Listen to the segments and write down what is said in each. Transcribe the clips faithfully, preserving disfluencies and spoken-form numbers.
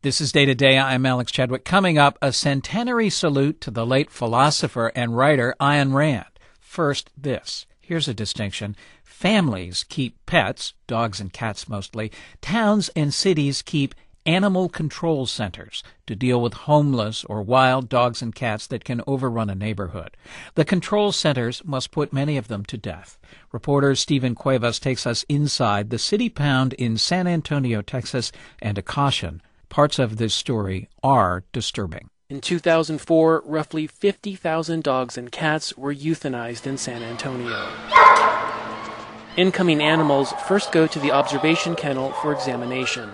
This is Day to Day. I'm Alex Chadwick. Coming up, a centenary salute to the late philosopher and writer Ayn Rand. First, this. Here's a distinction. Families keep pets, dogs and cats mostly. Towns and cities keep animal control centers to deal with homeless or wild dogs and cats that can overrun a neighborhood. The control centers must put many of them to death. Reporter Stephen Cuevas takes us inside the city pound in San Antonio, Texas, and a caution. Parts of this story are disturbing. In two thousand four, roughly fifty thousand dogs and cats were euthanized in San Antonio. Incoming animals first go to the observation kennel for examination.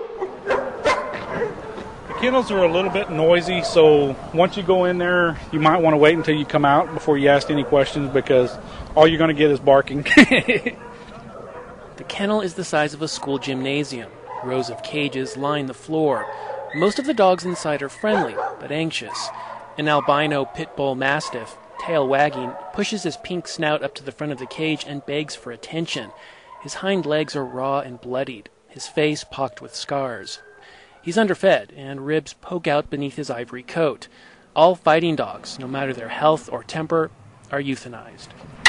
The kennels are a little bit noisy, so once you go in there, you might want to wait until you come out before you ask any questions, because all you're going to get is barking. The kennel is the size of a school gymnasium. Rows of cages line the floor. Most of the dogs inside are friendly, but anxious. An albino pit bull mastiff, tail wagging, pushes his pink snout up to the front of the cage and begs for attention. His hind legs are raw and bloodied, his face pocked with scars. He's underfed, and ribs poke out beneath his ivory coat. All fighting dogs, no matter their health or temper, are euthanized.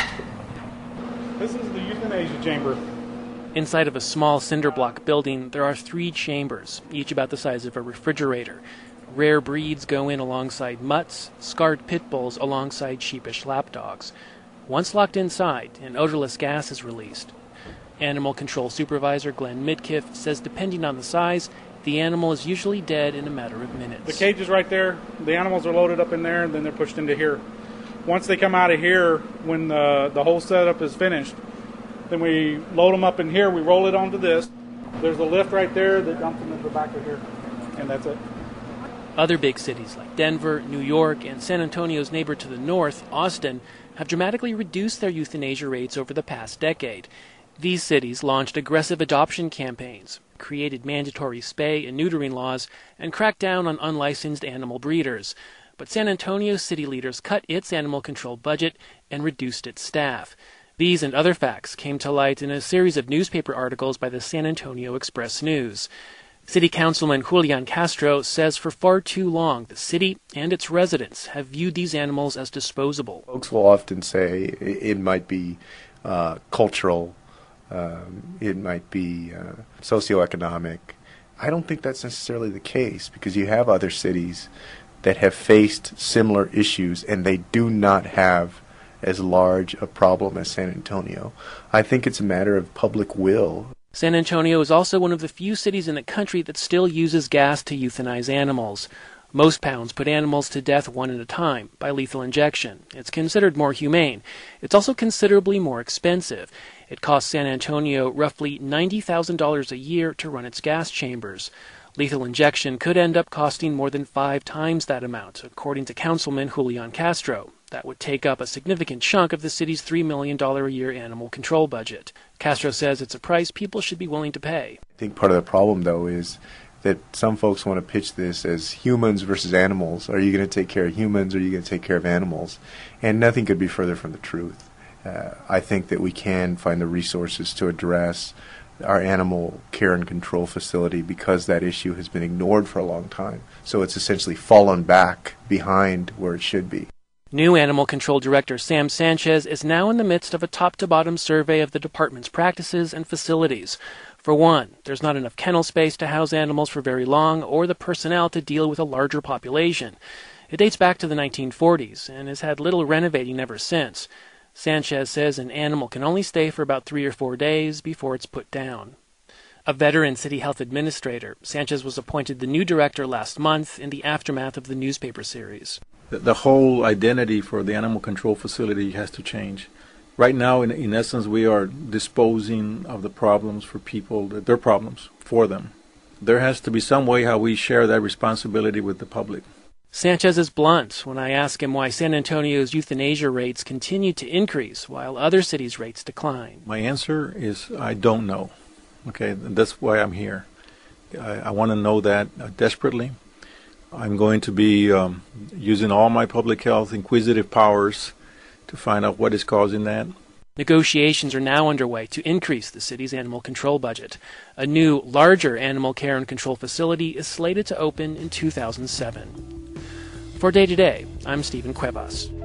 This is the euthanasia chamber. Inside of a small cinder block building, there are three chambers, each about the size of a refrigerator. Rare breeds go in alongside mutts, scarred pit bulls alongside sheepish lapdogs. Once locked inside, an odorless gas is released. Animal control supervisor Glenn Midkiff says depending on the size, the animal is usually dead in a matter of minutes. The cage is right there. The animals are loaded up in there, and then they're pushed into here. Once they come out of here, when the, the whole setup is finished, then we load them up in here, we roll it onto this. There's a lift right there that dumps them into the back of here, and that's it. Other big cities like Denver, New York, and San Antonio's neighbor to the north, Austin, have dramatically reduced their euthanasia rates over the past decade. These cities launched aggressive adoption campaigns, created mandatory spay and neutering laws, and cracked down on unlicensed animal breeders. But San Antonio city leaders cut its animal control budget and reduced its staff. These and other facts came to light in a series of newspaper articles by the San Antonio Express-News. City Councilman Julian Castro says for far too long the city and its residents have viewed these animals as disposable. Folks will often say it might be uh, cultural, um, it might be uh, socioeconomic. I don't think that's necessarily the case, because you have other cities that have faced similar issues and they do not have as large a problem as San Antonio. I think it's a matter of public will. San Antonio is also one of the few cities in the country that still uses gas to euthanize animals. Most pounds put animals to death one at a time by lethal injection. It's considered more humane. It's also considerably more expensive. It costs San Antonio roughly ninety thousand dollars a year to run its gas chambers. Lethal injection could end up costing more than five times that amount, according to Councilman Julian Castro. That would take up a significant chunk of the city's three million dollars a year animal control budget. Castro says it's a price people should be willing to pay. I think part of the problem, though, is that some folks want to pitch this as humans versus animals. Are you going to take care of humans, or are you going to take care of animals? And nothing could be further from the truth. Uh, I think that we can find the resources to address our animal care and control facility, because that issue has been ignored for a long time. So it's essentially fallen back behind where it should be. New Animal Control Director Sam Sanchez is now in the midst of a top-to-bottom survey of the department's practices and facilities. For one, there's not enough kennel space to house animals for very long, or the personnel to deal with a larger population. It dates back to the nineteen forties and has had little renovating ever since. Sanchez says an animal can only stay for about three or four days before it's put down. A veteran city health administrator, Sanchez was appointed the new director last month in the aftermath of the newspaper series. The whole identity for the animal control facility has to change. Right now, in, in essence, we are disposing of the problems for people, their problems, for them. There has to be some way how we share that responsibility with the public. Sanchez is blunt when I ask him why San Antonio's euthanasia rates continue to increase while other cities' rates decline. My answer is I don't know. Okay, that's why I'm here. I, I want to know that uh, desperately. I'm going to be um, using all my public health inquisitive powers to find out what is causing that. Negotiations are now underway to increase the city's animal control budget. A new, larger animal care and control facility is slated to open in two thousand seven. For Day to Day, I'm Stephen Cuevas.